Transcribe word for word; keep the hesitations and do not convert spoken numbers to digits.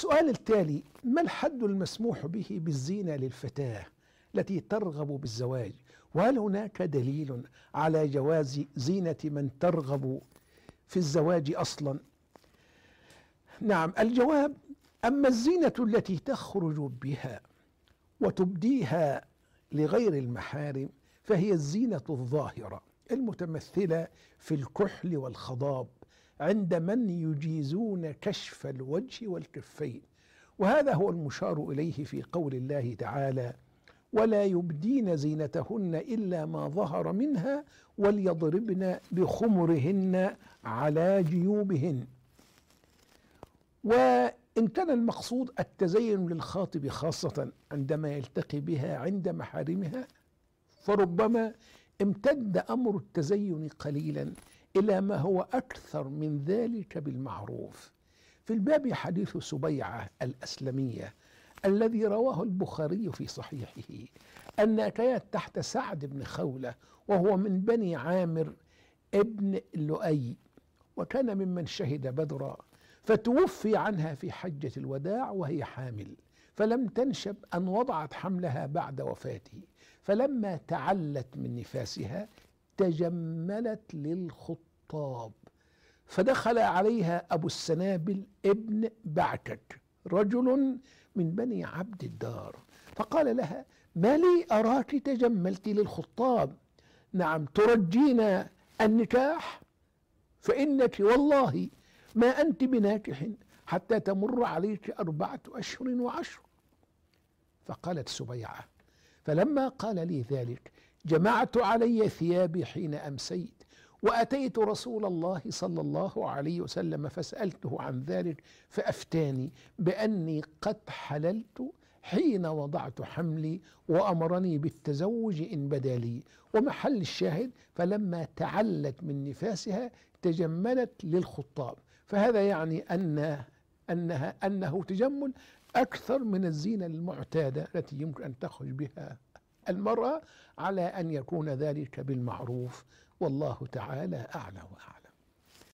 السؤال التالي: ما الحد المسموح به بالزينة للفتاة التي ترغب بالزواج؟ وهل هناك دليل على جواز زينة من ترغب في الزواج أصلا؟ نعم، الجواب: أما الزينة التي تخرج بها وتبديها لغير المحارم فهي الزينة الظاهرة المتمثلة في الكحل والخضاب عند من يجيزون كشف الوجه والكفين، وهذا هو المشار إليه في قول الله تعالى: ولا يبدين زينتهن إلا ما ظهر منها وليضربن بخمرهن على جيوبهن. وإن كان المقصود التزين للخاطب خاصة عندما يلتقي بها عند محارمها، فربما امتد أمر التزين قليلا إلى ما هو أكثر من ذلك بالمعروف. في الباب حديث سبيعة الأسلمية الذي رواه البخاري في صحيحه أنها كانت تحت سعد بن خولة وهو من بني عامر ابن لؤي، وكان ممن شهد بدرا، فتوفي عنها في حجة الوداع وهي حامل، فلم تنشب أن وضعت حملها بعد وفاته، فلما تعلت من نفاسها تجملت للخطاب، فدخل عليها أبو السنابل ابن بعكك رجل من بني عبد الدار، فقال لها: ما لي أراك تجملت للخطاب؟ نعم، ترجين النكاح؟ فإنك والله ما أنت بناكح حتى تمر عليك أربعة أشهر وعشر. فقالت سبيعة: فلما قال لي ذلك جمعت علي ثيابي حين أمسيت، وأتيت رسول الله صلى الله عليه وسلم فسألته عن ذلك فأفتاني بأني قد حللت حين وضعت حملي، وأمرني بالتزوج إن بدا لي. ومحل الشاهد: فلما تعلت من نفاسها تجملت للخطاب، فهذا يعني أن أنها أنه تجمل أكثر من الزينة المعتادة التي يمكن أن تخرج بها المرأة، على أن يكون ذلك بالمعروف، والله تعالى أعلى وأعلم.